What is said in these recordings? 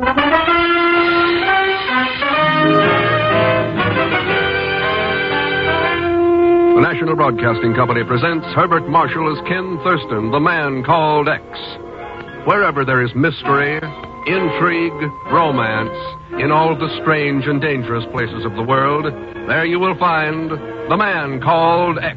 The National Broadcasting Company presents Herbert Marshall as Ken Thurston, the man called X. Wherever there is mystery, intrigue, romance, in all the strange and dangerous places of the world, there you will find the man called X.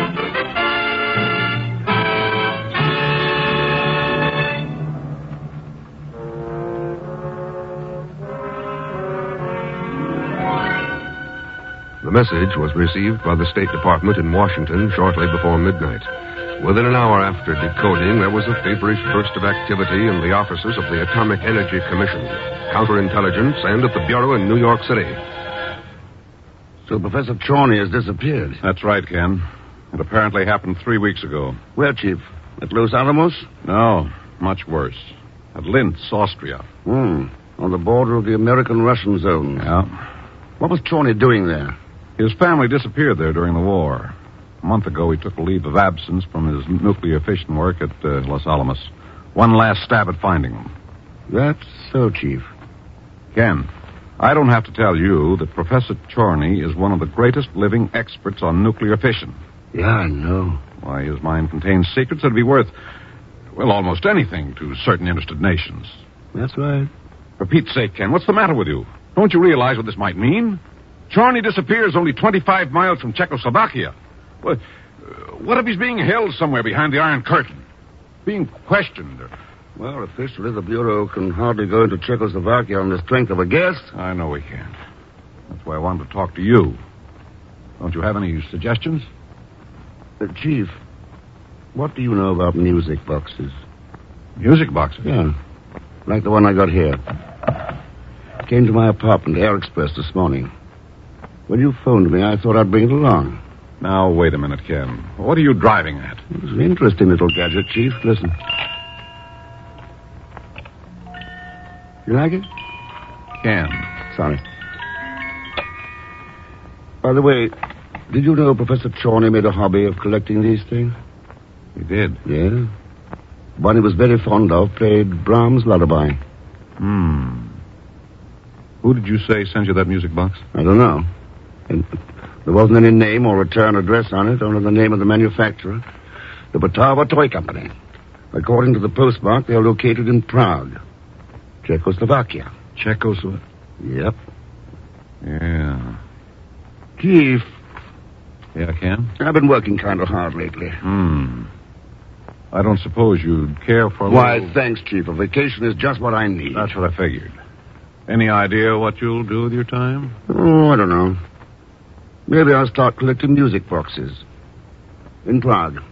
The message was received by the State Department in Washington shortly before midnight. Within an hour after decoding, there was a feverish burst of activity in the offices of the Atomic Energy Commission, counterintelligence, and at the Bureau in New York City. So Professor Chorney has disappeared. That's right, Ken. It apparently happened 3 weeks ago. Where, Chief? At Los Alamos? No, much worse. At Linz, Austria. On the border of the American-Russian zone. Yeah. What was Chorney doing there? His family disappeared there during the war. A month ago, he took a leave of absence from his nuclear fission work at Los Alamos. One last stab at finding them. That's so, Chief. Ken, I don't have to tell you that Professor Chorney is one of the greatest living experts on nuclear fission. Yeah, I know. Why, his mind contains secrets that'd be worth, well, almost anything to certain interested nations. That's right. For Pete's sake, Ken, what's the matter with you? Don't you realize what this might mean? Chorney disappears only 25 miles from Czechoslovakia. What if he's being held somewhere behind the Iron Curtain? Being questioned? Well, officially, the Bureau can hardly go into Czechoslovakia on the strength of a guess. I know we can't. That's why I wanted to talk to you. Don't you have any suggestions? Chief, what do you know about music boxes? Music boxes? Yeah, like the one I got here. Came to my apartment, Air Express, this morning. When you phoned me, I thought I'd bring it along. Now, wait a minute, Ken. What are you driving at? It's an interesting little gadget, Chief. Listen. You like it? Ken. Sorry. By the way, did you know Professor Chorney made a hobby of collecting these things? He did? Yeah. One he was very fond of played Brahms' Lullaby. Who did you say sent you that music box? I don't know. And there wasn't any name or return address on it, only the name of the manufacturer, the Batava Toy Company. According to the postmark, they are located in Prague, Czechoslovakia. Czechoslovakia? Yep. Yeah. Chief. Yeah, Ken? I've been working kind of hard lately. I don't suppose you'd care for a Why, little... thanks, Chief. A vacation is just what I need. That's what I figured. Any idea what you'll do with your time? Oh, I don't know. Maybe I'll start collecting music boxes. In Prague.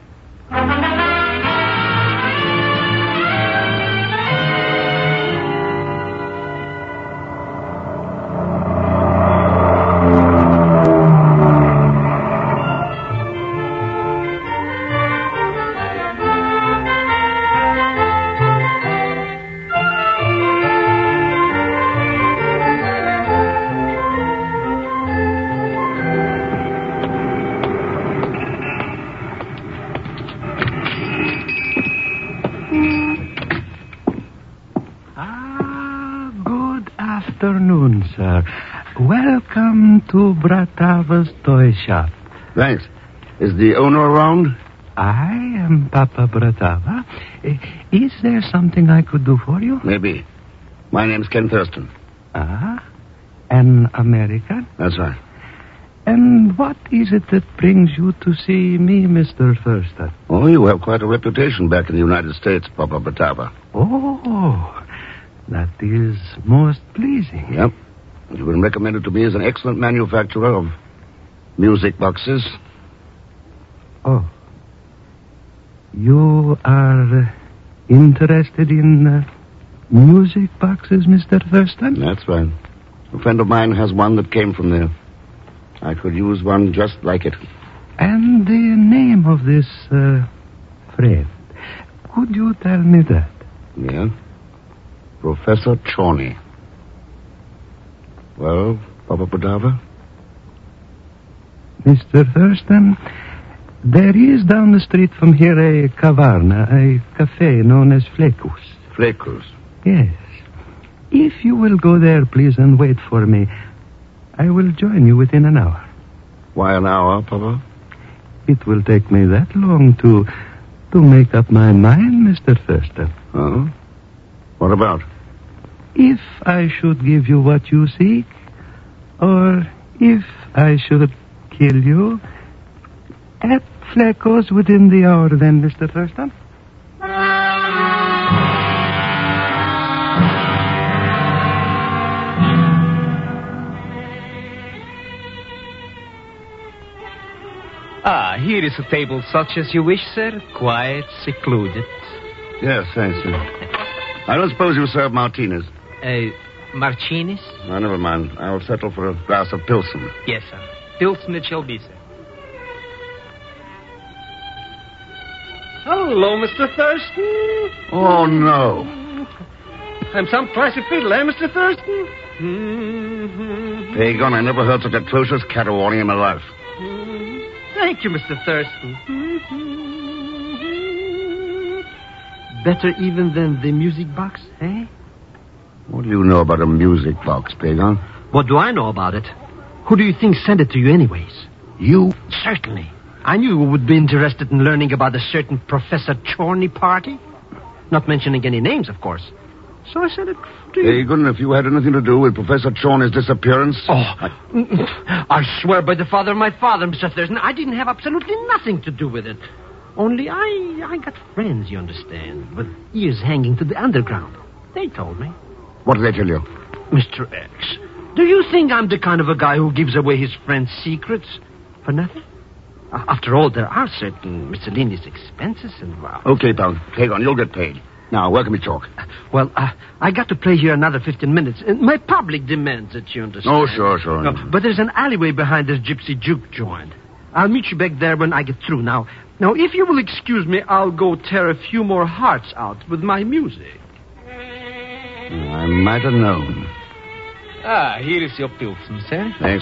Afternoon, sir. Welcome to Bratava's toy shop. Thanks. Is the owner around? I am Papa Bratava. Is there something I could do for you? Maybe. My name's Ken Thurston. Ah? An American? That's right. And what is it that brings you to see me, Mr. Thurston? Oh, you have quite a reputation back in the United States, Papa Bratava. Oh, that is most pleasing. Yep. You've been recommended to me as an excellent manufacturer of music boxes. Oh. You are interested in music boxes, Mr. Thurston? That's right. A friend of mine has one that came from there. I could use one just like it. And the name of this friend. Could you tell me that? Yeah. Professor Chorney. Well, Papa Bratava? Mr. Thurston, there is down the street from here a caverna, a cafe known as Flecus. Flecus? Yes. If you will go there, please, and wait for me, I will join you within an hour. Why an hour, Papa? It will take me that long to make up my mind, Mr. Thurston. Oh? What about? If I should give you what you seek, or if I should kill you, at Flecko's within the hour then, Mr. Thurston. Here is a table such as you wish, sir. Quiet, secluded. Yes, thanks, sir. I don't suppose you serve martinis. Martinis? Oh, never mind. I'll settle for a glass of Pilsen. Yes, sir. Pilsen it shall be, sir. Hello, Mr. Thurston. Oh, no. I'm some classy fiddle, eh, Mr. Thurston? Pagan, I never heard such atrocious caterwauling in my life. Thank you, Mr. Thurston. Better even than the music box, eh? What do you know about a music box, Pagan? What do I know about it? Who do you think sent it to you anyways? You? Certainly. I knew you would be interested in learning about a certain Professor Chorney party. Not mentioning any names, of course. So I said it to you. Pagan, if you had anything to do with Professor Chorney's disappearance... I swear by the father of my father, Mr. Thurston, I didn't have absolutely nothing to do with it. Only I got friends, you understand, with ears hanging to the underground. They told me. What did they tell you? Mr. X, do you think I'm the kind of a guy who gives away his friends' secrets for nothing? After all, there are certain miscellaneous expenses involved. Okay, pal. Pagan, you'll get paid. Now, where can we talk? Well, I got to play here another 15 minutes. My public demands it, you understand. Oh, sure. No, but there's an alleyway behind this gypsy juke joint. I'll meet you back there when I get through. Now, if you will excuse me, I'll go tear a few more hearts out with my music. I might have known. Here is your Pilsen, sir. Thanks.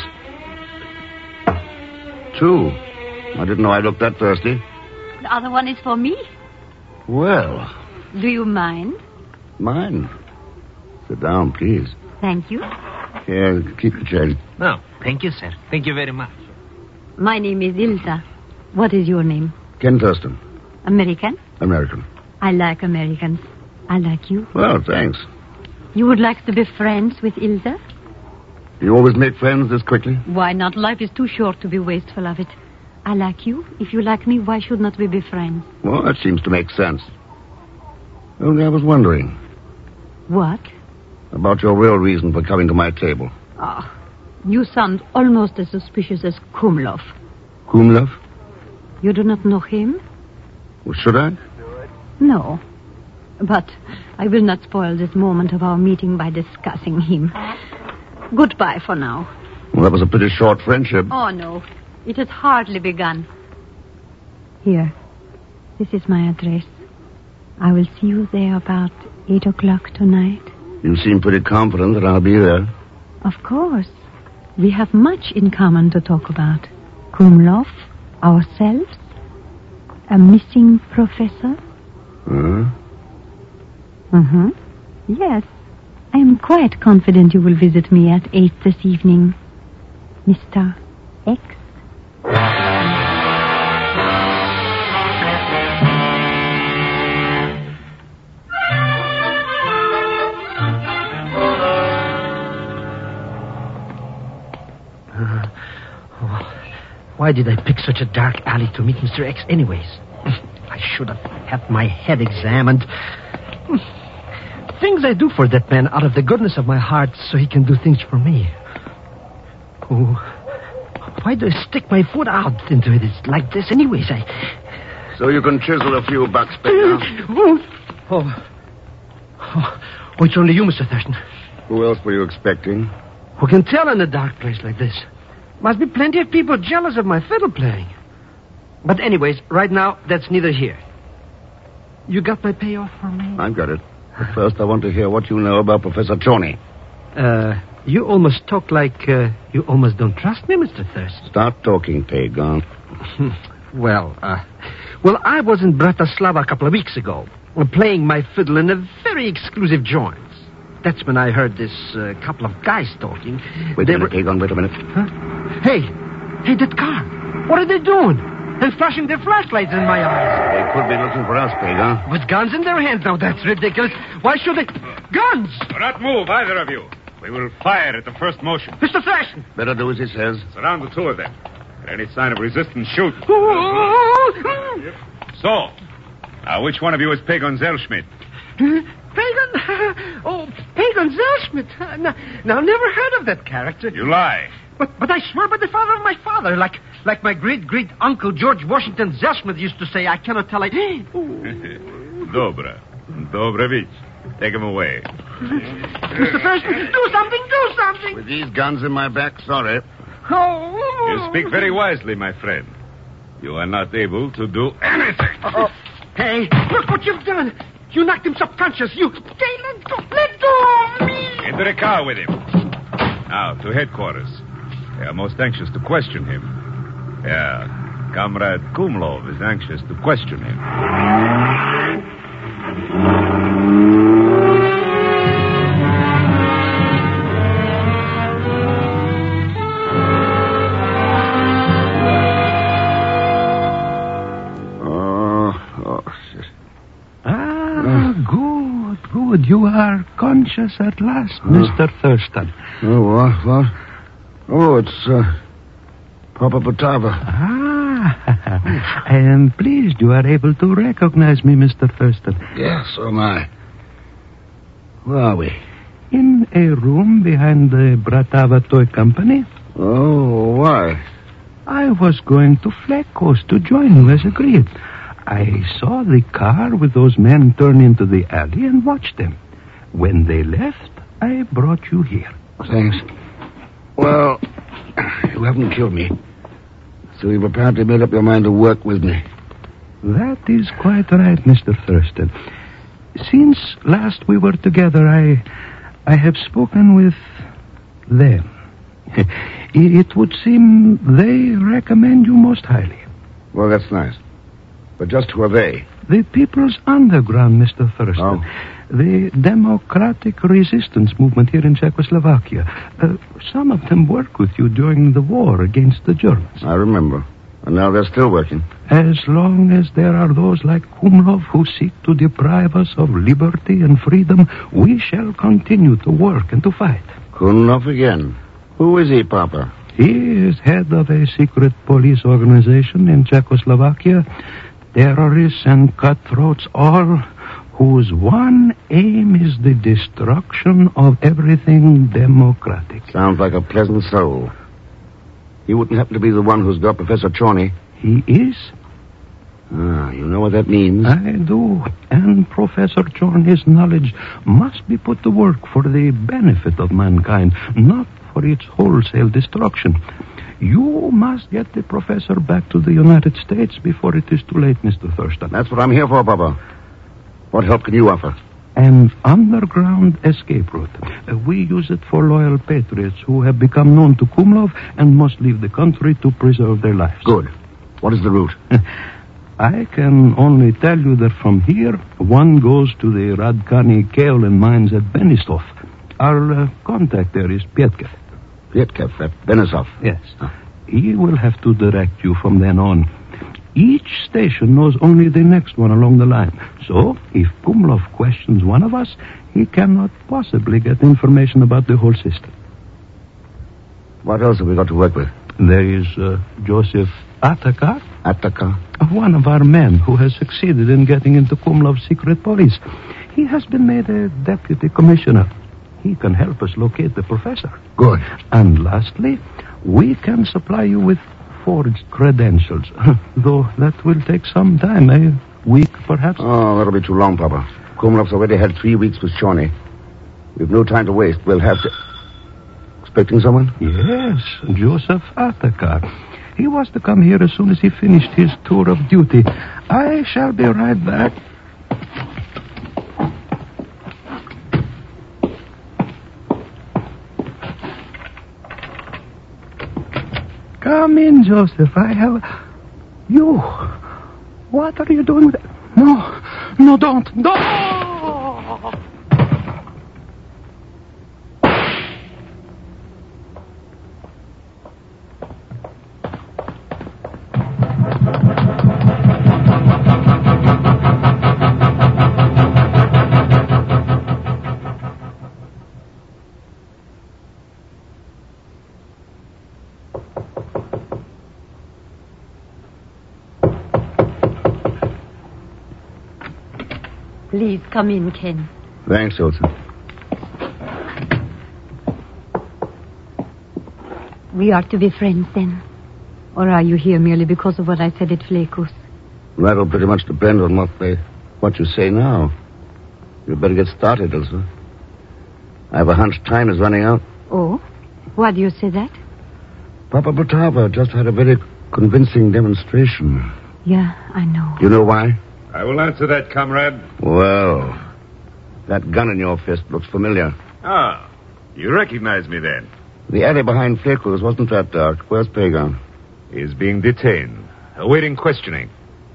2. I didn't know I looked that thirsty. The other one is for me. Well... Do you mind? Mine. Sit down, please. Thank you. Here, keep the change. No, thank you, sir. Thank you very much. My name is Ilsa. What is your name? Ken Thurston. American? American. I like Americans. I like you. Well, thanks. You would like to be friends with Ilsa? You always make friends this quickly? Why not? Life is too short to be wasteful of it. I like you. If you like me, why should not we be friends? Well, that seems to make sense. Only I was wondering. What? About your real reason for coming to my table. You sound almost as suspicious as Kumlov. Kumlov? You do not know him? Well, should I? No. But I will not spoil this moment of our meeting by discussing him. Goodbye for now. Well, that was a pretty short friendship. Oh, no. It has hardly begun. Here. This is my address. I will see you there about 8 o'clock tonight. You seem pretty confident that I'll be there. Of course. We have much in common to talk about. Kumlov, ourselves, a missing professor. Uh-huh. Yes. I am quite confident you will visit me at 8 this evening. Mr. X. Why did I pick such a dark alley to meet Mr. X anyways? I should have had my head examined. Things I do for that man out of the goodness of my heart so he can do things for me. Oh, why do I stick my foot out into it like this anyways? So you can chisel a few bucks, Baker. Oh, it's only you, Mr. Thurston. Who else were you expecting? Who can tell in a dark place like this? Must be plenty of people jealous of my fiddle playing. But anyways, right now, that's neither here. You got my payoff for me? I've got it. But first, I want to hear what you know about Professor Chorney. You almost talk like you almost don't trust me, Mr. Thurston. Start talking, Pagan. Well, I was in Bratislava a couple of weeks ago, playing my fiddle in a very exclusive joint. That's when I heard this couple of guys talking. Wait a minute, Pagan, wait a minute. Huh? Hey, that car. What are they doing? And flashing their flashlights in my eyes. They could be looking for us, Pagan. With guns in their hands. Now, that's ridiculous. Why should they... Guns! Do not move, either of you. We will fire at the first motion. Mr. Thurston! Better do as he says. Surround the two of them. At any sign of resistance, shoot. So, now which one of you is Pagan Zellschmidt? Pagan? Oh, Pagan Zellschmidt. Now, never heard of that character. You lie. But I swear by the father of my father, like my great-great-uncle George Washington Zellschmidt used to say, I cannot tell. Dobrovich. Take him away. Mr. Thurston, do something! With these guns in my back, sorry. Oh. You speak very wisely, my friend. You are not able to do anything. Hey, look what you've done. You knocked him subconscious. Hey, let go of me. Into the car with him. Now, to headquarters. They are most anxious to question him. Yeah, Comrade Kumlov is anxious to question him. Good. You are conscious at last, Mr. Thurston. What? Oh, it's Papa Potava. I am pleased you are able to recognize me, Mr. Thurston. Yes, so am I. Where are we? In a room behind the Bratava Toy Company. Oh, why? I was going to Fleckos to join you as agreed. I saw the car with those men turn into the alley and watched them. When they left, I brought you here. Thanks. Well, you haven't killed me. So you've apparently made up your mind to work with me. That is quite right, Mr. Thurston. Since last we were together, I have spoken with them. It would seem they recommend you most highly. Well, that's nice. But just who are they? The People's Underground, Mr. Thurston. Oh. The democratic resistance movement here in Czechoslovakia. Some of them worked with you during the war against the Germans. I remember. And now they're still working. As long as there are those like Kumlov who seek to deprive us of liberty and freedom, we shall continue to work and to fight. Kumlov again. Who is he, Papa? He is head of a secret police organization in Czechoslovakia. Terrorists and cutthroats, all whose one aim is the destruction of everything democratic. Sounds like a pleasant soul. He wouldn't happen to be the one who's got Professor Chorny? He is. You know what that means? I do. And Professor Chorny's knowledge must be put to work for the benefit of mankind, not for its wholesale destruction. You must get the professor back to the United States before it is too late, Mr. Thurston. That's what I'm here for, Papa. What help can you offer? An underground escape route. We use it for loyal patriots who have become known to Kumlov and must leave the country to preserve their lives. Good. What is the route? I can only tell you that from here, one goes to the Radkani kaolin mines at Benistov. Our contact there is Pietkev. Pietkev at Benisov? Yes. He will have to direct you from then on. Each station knows only the next one along the line. So, if Kumlov questions one of us, he cannot possibly get information about the whole system. What else have we got to work with? There is Joseph Atakar. Atakar? One of our men who has succeeded in getting into Kumlov's secret police. He has been made a deputy commissioner. He can help us locate the professor. Good. And lastly, we can supply you with forged credentials. Though that will take some time, a week perhaps. Oh, that'll be too long, Papa. Kumlov's already had 3 weeks with Chorny. We've no time to waste. We'll have to... Expecting someone? Yes, Joseph Atakar. He was to come here as soon as he finished his tour of duty. I shall be right back. Come in, Joseph. I have... You... What are you doing with... No, don't. Please come in, Ken. Thanks, Ilse. We are to be friends then. Or are you here merely because of what I said at Flecus? That'll pretty much depend on what you say now. You'd better get started, Ilse. I have a hunch time is running out. Oh? Why do you say that? Papa Butava just had a very convincing demonstration. Yeah, I know. You know why? I will answer that, comrade. Well, that gun in your fist looks familiar. Ah, you recognize me then? The alley behind Flecus wasn't that dark. Where's Pagan? He's being detained, awaiting questioning.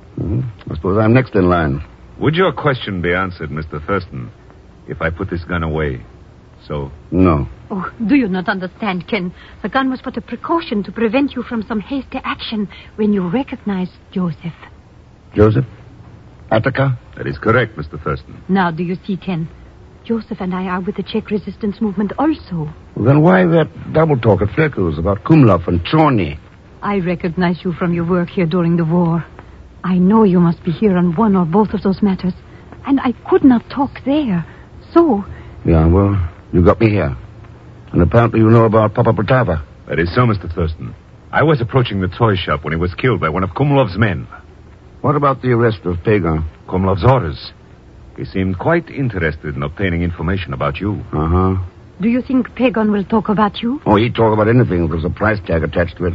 I suppose I'm next in line. Would your question be answered, Mr. Thurston, if I put this gun away? So? No. Oh, do you not understand, Ken? The gun was but a precaution to prevent you from some hasty action when you recognized Joseph. Joseph? Attica? That is correct, Mr. Thurston. Now, do you see, Ken? Joseph and I are with the Czech resistance movement also. Well, then why that double talk at Flecus about Kumlov and Chorny? I recognize you from your work here during the war. I know you must be here on one or both of those matters. And I could not talk there. So... Yeah, well, you got me here. And apparently you know about Papa Butava. That is so, Mr. Thurston. I was approaching the toy shop when he was killed by one of Kumlov's men. What about the arrest of Pagan? Kumlov's orders. He seemed quite interested in obtaining information about you. Uh-huh. Do you think Pagan will talk about you? Oh, he'd talk about anything if there's a price tag attached to it.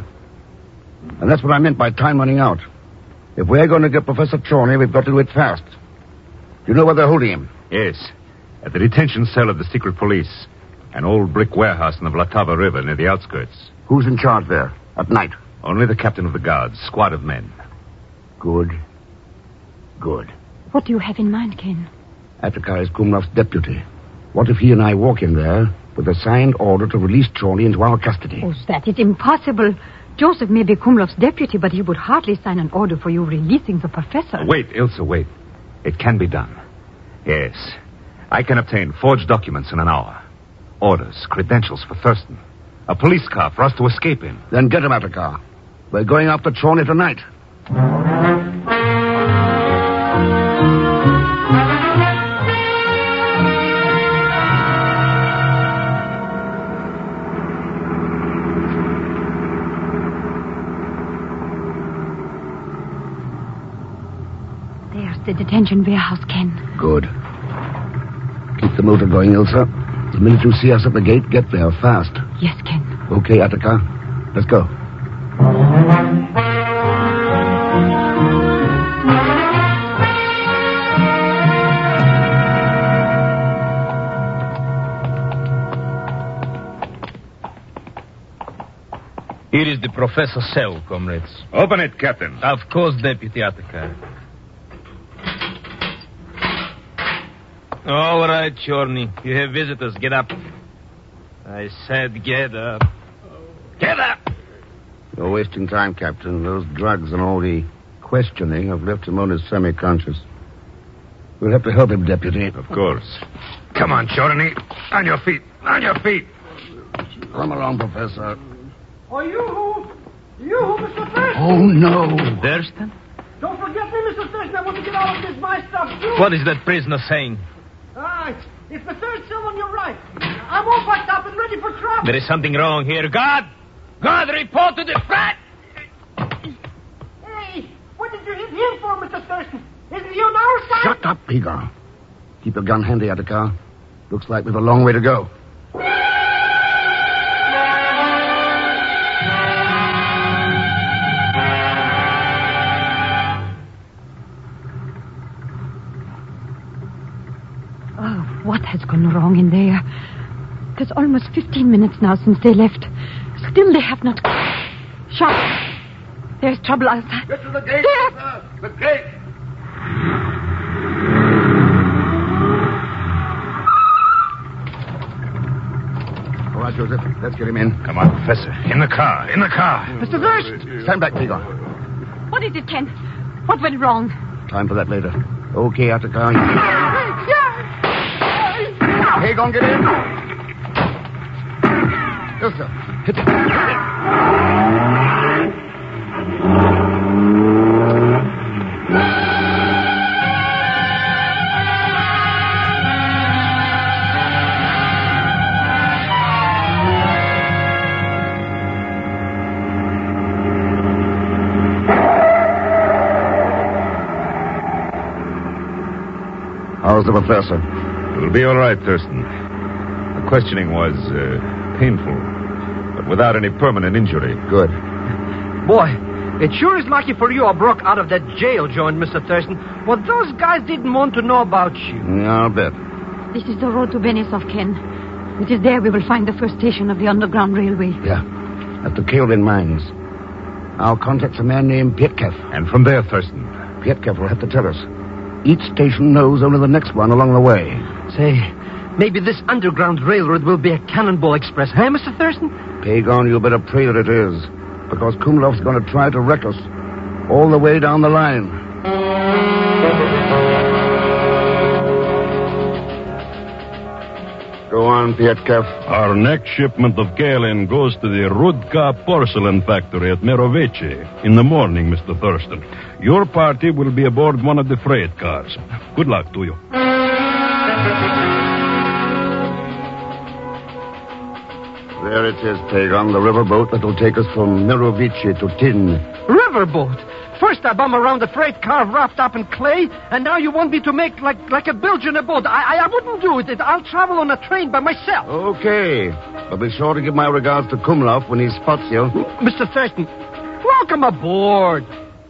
And that's what I meant by time running out. If we're going to get Professor Chorny, we've got to do it fast. Do you know where they're holding him? Yes, at the detention cell of the secret police. An old brick warehouse in the Vltava River near the outskirts. Who's in charge there? At night? Only the captain of the guards, squad of men. Good. Good. What do you have in mind, Ken? Attica is Kumlov's deputy. What if he and I walk in there with a signed order to release Chorny into our custody? Oh, that is impossible. Joseph may be Kumlov's deputy, but he would hardly sign an order for you releasing the professor. Wait, Ilse, wait. It can be done. Yes. I can obtain forged documents in an hour. Orders, credentials for Thurston. A police car for us to escape in. Then get him, Attica. We're going after Chorny tonight. There's the detention warehouse, Ken. Good. Keep the motor going, Ilse. The minute you see us at the gate, get there fast. Yes, Ken. Okay, Attica. Let's go. Here is the professor's cell, comrades. Open it, Captain. Of course, Deputy Attica. All right, Chorny. You have visitors. Get up. I said get up. Get up! You're wasting time, Captain. Those drugs and all the questioning have left him only semi-conscious. We'll have to help him, Deputy. Of course. Come on, Chorny. On your feet. On your feet. Come along, Professor. Oh, you, Mr. Thurston? Oh, no. Thurston? Don't forget me, Mr. Thurston. I want to get all of this my stuff, too. What is that prisoner saying? It's the third cell on your right. I'm all packed up and ready for trouble. There is something wrong here. Guard! Guard, report to the front! Hey, what did you hit him for, Mr. Thurston? Isn't he on our side? Shut up, Pagan. Keep your gun handy, Attica. Looks like we've a long way to go. What has gone wrong in there? There's almost 15 minutes now since they left. Still they have not... Shut. There's trouble outside. Get to the gate, sir. The gate. All right, Joseph. Let's get him in. Come on, Professor. In the car. In the car. Mr. Thurston! Stand back, Pagan. What is it, Ken? What went wrong? Time for that later. Okay, Attica. Pagan, get in. Yes, sir. Hit it. How's the professor? It'll be all right, Thurston. The questioning was painful, but without any permanent injury. Good. Boy, it sure is lucky for you I broke out of that jail joint, Mr. Thurston. Well, those guys didn't want to know about you. Yeah, I'll bet. This is the road to Benisov, Ken. It is there we will find the first station of the Underground Railway. Yeah, at the Kelvin Mines. I'll contact a man named Pietkev. And from there, Thurston. Pietkev will have to tell us. Each station knows only the next one along the way. Say, maybe this Underground Railroad will be a Cannonball Express, huh, Mr. Thurston? Pagon, you better pray that it is. Because Kumlov's going to try to wreck us. All the way down the line. Go on, Pietkev. Our next shipment of kaolin goes to the Rudka porcelain factory at Mirovici in the morning, Mr. Thurston. Your party will be aboard one of the freight cars. Good luck to you. There it is, Pagon, the riverboat that will take us from Mirovici to Tin. Riverboat? First I bum around the freight car wrapped up in clay, and now you want me to make like a bilge in a boat. I wouldn't do it. I'll travel on a train by myself. Okay. But be sure to give my regards to Kumlov when he spots you. Mr. Thurston, welcome aboard.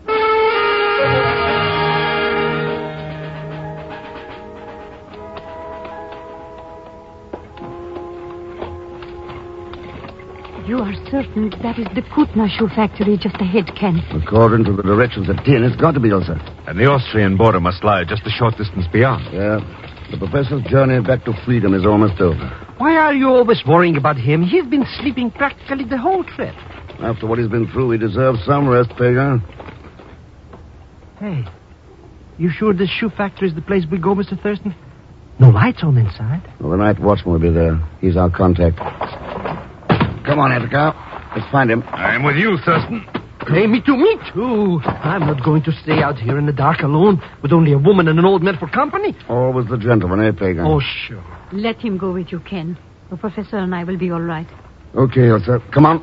You are certain that is the Kutna shoe factory just ahead, Ken? According to the directions of Tin, it's got to be, Ilsa. And the Austrian border must lie just a short distance beyond. Yeah. The professor's journey back to freedom is almost over. Why are you always worrying about him? He's been sleeping practically the whole trip. After what he's been through, he deserves some rest, Pagan. Hey, you sure this shoe factory is the place we go, Mr. Thurston? No lights on inside. Well, the night watchman will be there. He's our contact. Come on, Edgar. Let's find him. I'm with you, Thurston. Hey, me too. I'm not going to stay out here in the dark alone with only a woman and an old man for company. Always the gentleman, eh, Pagan? Oh, sure. Let him go with you, Ken. The professor and I will be all right. Okay, Ilsa. Come on.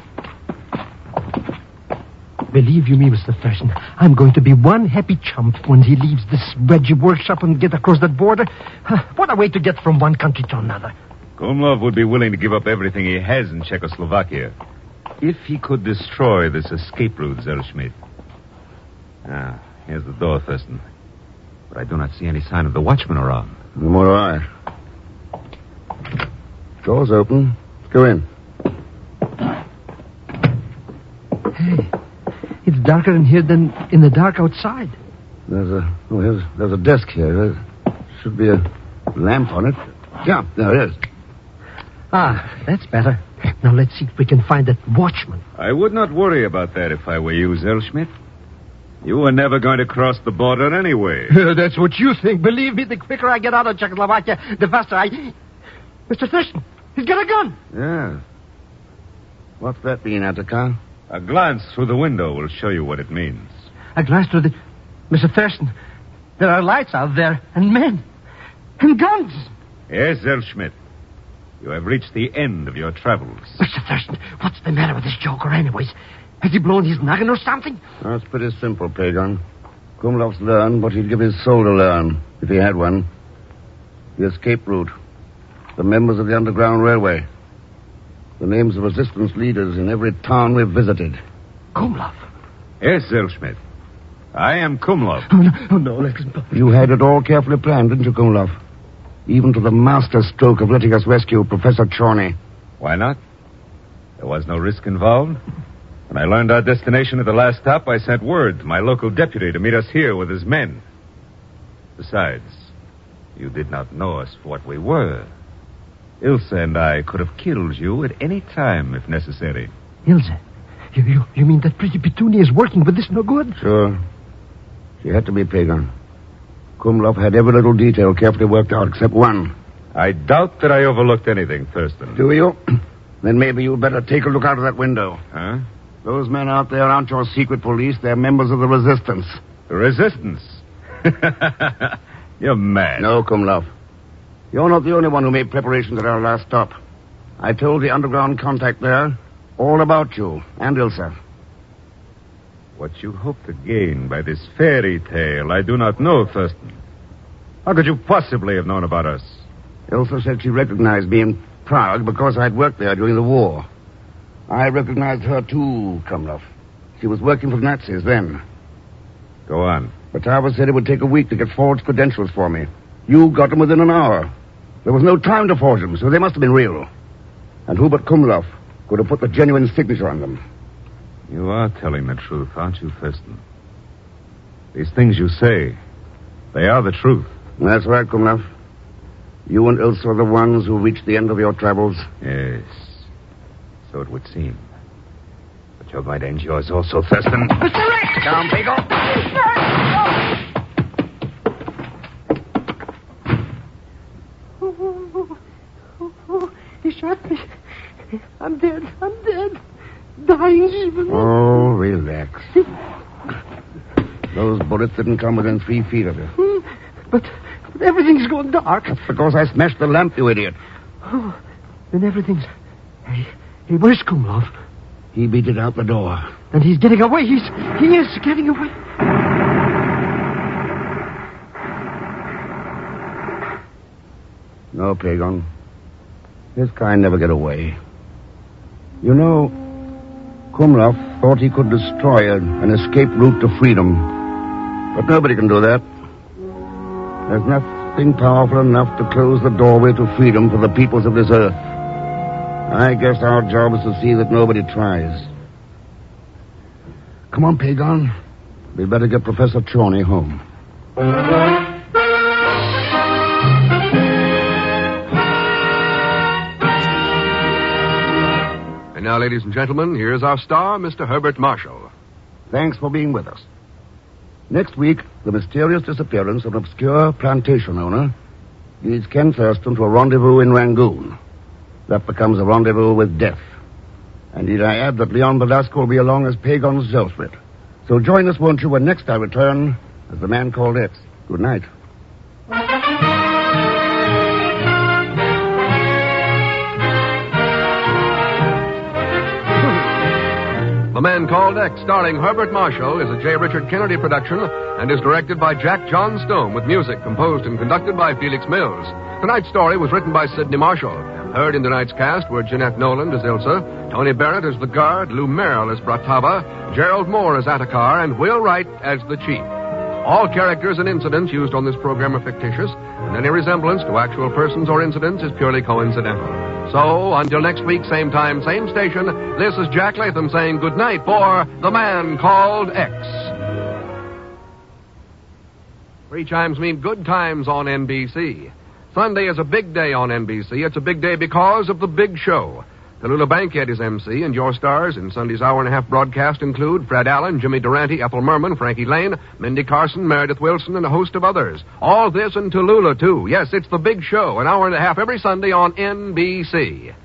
Believe you me, Mr. Thurston, I'm going to be one happy chump when he leaves this Reggie workshop and get across that border. What a way to get from one country to another. Kumlov would be willing to give up everything he has in Czechoslovakia if he could destroy this escape route, Zellschmidt. Ah, here's the door, Thurston. But I do not see any sign of the watchman around. Nor do I. Door's open. Go in. Hey, it's darker in here than in the dark outside. There's a desk here. There should be a lamp on it. Yeah, there it is. Ah, that's better. Now let's see if we can find that watchman. I would not worry about that if I were you, Zellschmidt. You were never going to cross the border anyway. That's what you think. Believe me, the quicker I get out of Czechoslovakia, the faster I... Mr. Thurston, he's got a gun. Yeah. What's that mean, Attica? A glance through the window will show you what it means. A glance through the... Mr. Thurston, there are lights out there, and men, and guns. Yes, Zellschmidt. You have reached the end of your travels. Mr. Thurston, what's the matter with this joker anyways? Has he blown his noggin or something? That's pretty simple, Pagan. Kumlov's learned what he'd give his soul to learn, if he had one. The escape route. The members of the Underground Railway. The names of resistance leaders in every town we've visited. Kumlov. Yes, Zellschmidt. I am Kumlov. Oh, no, listen. You had it all carefully planned, didn't you, Kumlov? Even to the master stroke of letting us rescue Professor Chorny. Why not? There was no risk involved. When I learned our destination at the last stop, I sent word to my local deputy to meet us here with his men. Besides, you did not know us for what we were. Ilse and I could have killed you at any time if necessary. Ilse? You mean that pretty Petunia is working with this no good? Sure. She had to be, Pagan. Kumlov had every little detail carefully worked out except one. I doubt that I overlooked anything, Thurston. Do you? Then maybe you'd better take a look out of that window. Huh? Those men out there aren't your secret police. They're members of the Resistance. The Resistance? You're mad. No, Kumlov. You're not the only one who made preparations at our last stop. I told the underground contact there all about you and Ilsa. What you hope to gain by this fairy tale, I do not know, Thurston. How could you possibly have known about us? Ilsa said she recognized me in Prague because I'd worked there during the war. I recognized her too, Krumlov. She was working for the Nazis then. Go on. Batava said it would take a week to get forged credentials for me. You got them within an hour. There was no time to forge them, so they must have been real. And who but Kumlov could have put the genuine signature on them? You are telling the truth, aren't you, Thurston? These things you say, they are the truth. That's right, Kumlov. You and Ilsa are the ones who reached the end of your travels. Yes, so it would seem. But your might end yours also, Thurston. Down, Pico. He shot me. I'm dead. Dying. Oh, relax. Those bullets didn't come within 3 feet of you. But everything's gone dark. That's because I smashed the lamp, you idiot. Oh, then everything's... Hey, where's Kumlov? He beat it out the door. And he's getting away. He is getting away. No, Pagon. This kind never get away. You know, Kumlov thought he could destroy an escape route to freedom. But nobody can do that. There's nothing powerful enough to close the doorway to freedom for the peoples of this earth. I guess our job is to see that nobody tries. Come on, Pagon. We'd better get Professor Chorney home. And now, ladies and gentlemen, here's our star, Mr. Herbert Marshall. Thanks for being with us. Next week, the mysterious disappearance of an obscure plantation owner leads Ken Thurston to a rendezvous in Rangoon. That becomes a rendezvous with death. And need I add that Leon Velasco will be along as Pagon's Zelsprit. So join us, won't you, when next I return as the man called X. Good night. The Man Called X, starring Herbert Marshall, is a J. Richard Kennedy production and is directed by Jack John Stone with music composed and conducted by Felix Mills. Tonight's story was written by Sidney Marshall. Heard in tonight's cast were Jeanette Noland as Ilsa, Tony Barrett as the guard, Lou Merrill as Bratava, Gerald Moore as Attakar, and Will Wright as the chief. All characters and incidents used on this program are fictitious, and any resemblance to actual persons or incidents is purely coincidental. So, until next week, same time, same station, this is Jack Latham saying good night for The Man Called X. 3 chimes mean good times on NBC. Sunday is a big day on NBC. It's a big day because of the big show. Tallulah Bankhead is MC, and your stars in Sunday's hour-and-a-half broadcast include Fred Allen, Jimmy Durante, Ethel Merman, Frankie Lane, Mindy Carson, Meredith Wilson, and a host of others. All this and Tallulah, too. Yes, it's the big show, an hour and a half every Sunday on NBC.